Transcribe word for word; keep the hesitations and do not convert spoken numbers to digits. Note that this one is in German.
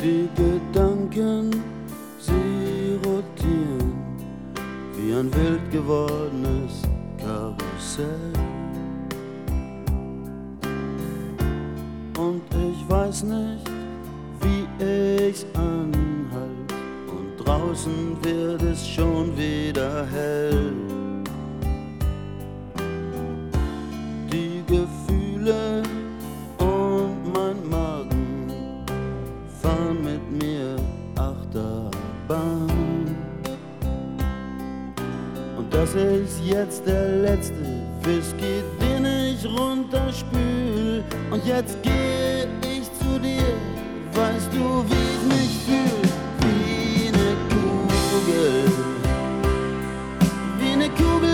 Die Gedanken, sie rotieren wie ein wild gewordenes Karussell. Und ich weiß nicht, wie ich's anhalt, und draußen wird es schon wieder hell. Die Gefühle und mein Magen fahren mit mir Achterbahn. Und das ist jetzt der letzte Whisky, den ich runterspül. Und jetzt geh ich zu dir, weißt du, wie ich mich fühl? Wie ne Kugel, wie ne Kugel